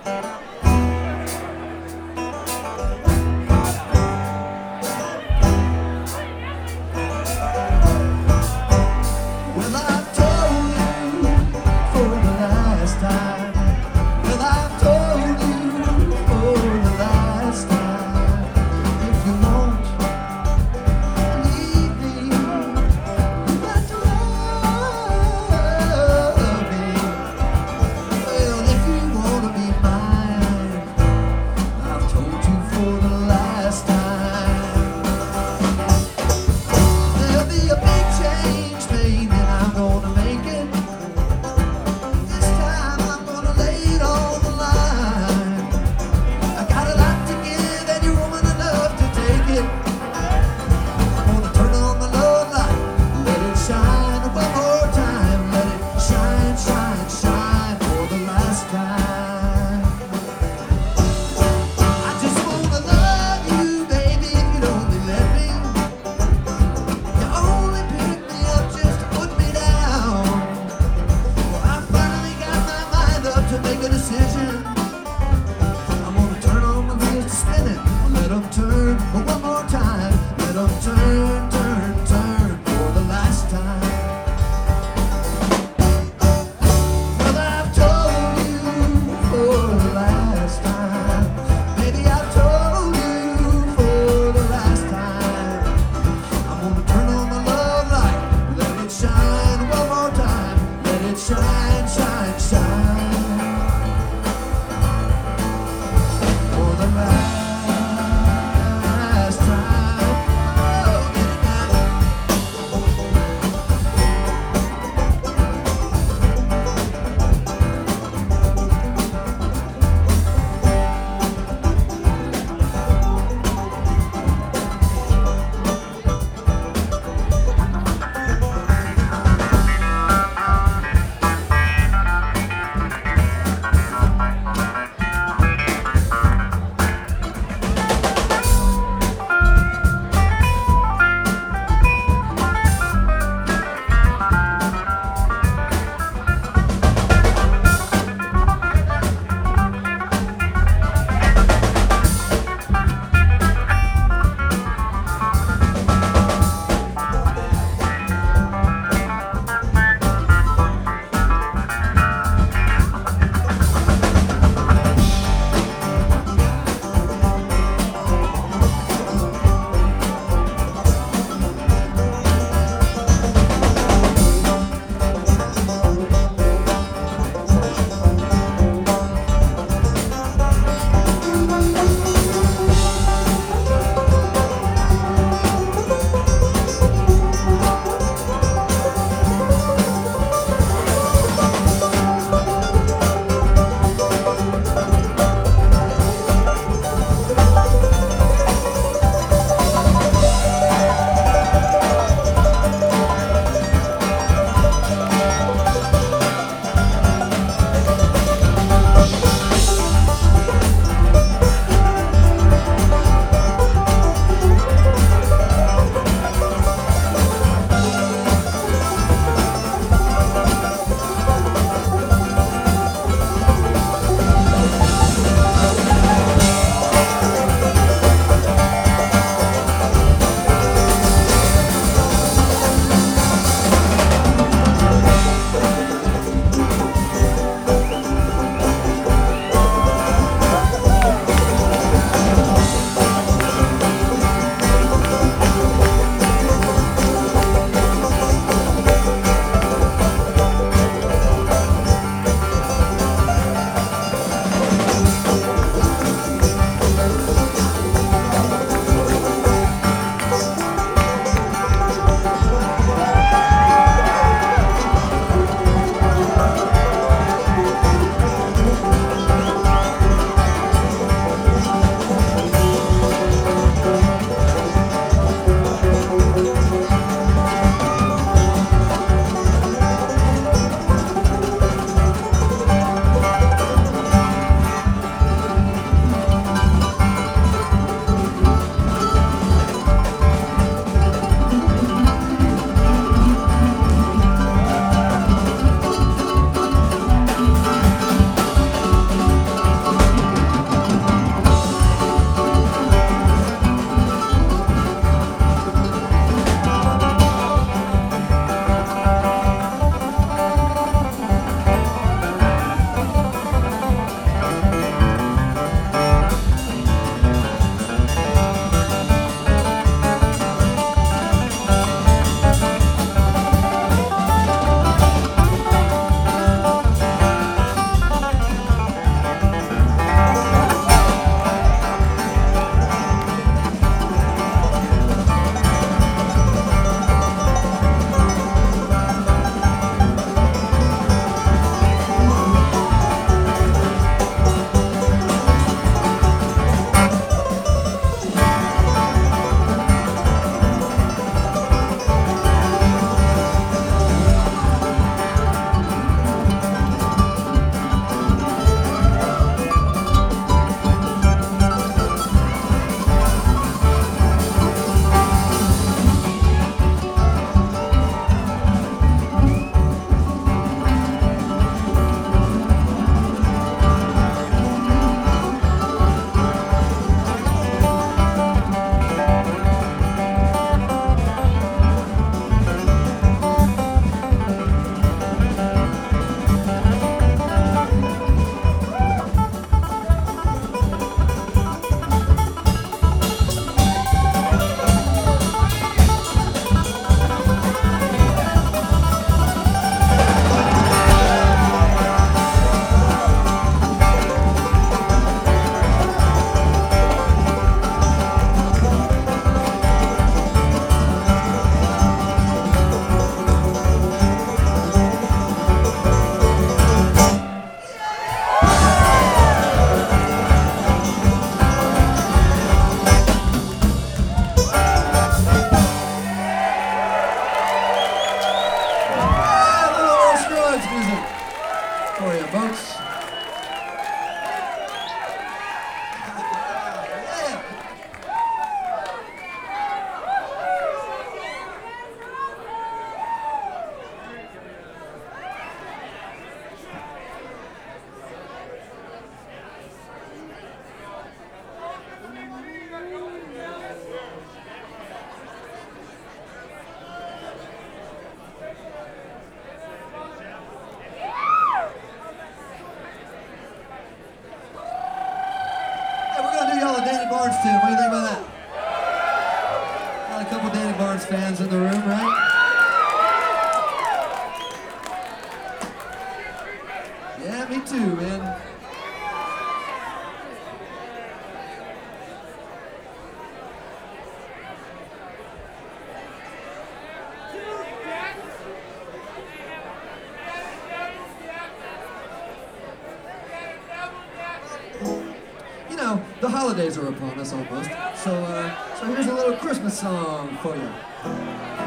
Well, I've told you for the last time. Well, I've told you for the last time. If you won't leave me, you got to love me. Well, if you wanna be mine, I've told you for the last time. There'll be a big change made, and I'm gonna make it. This time I'm gonna lay it on the line. I got a lot to give, and you're woman enough to take it. I'm gonna turn on the love light, let it shine one more time. Let it shine, shine, shine for the last time. I just wanna love you, baby, if you'd only let me. You only pick me up just to put me down. Well, I finally got my mind up to make a decision. I'm gonna turn on the wheels to spin it. Let them turn one more time. Let them turn, turn, turn for the last time. Well, I've told you for the last time. Baby, I've told you for the last time. I'm gonna turn on the love light, let it shine one more time. Let it shine, shine, shine. Barnes tune. What do you think about that? Got a couple Danny Barnes fans in the room, right? Yeah, me too, man. You know, the holidays are upon us almost, so here's a little Christmas song for you.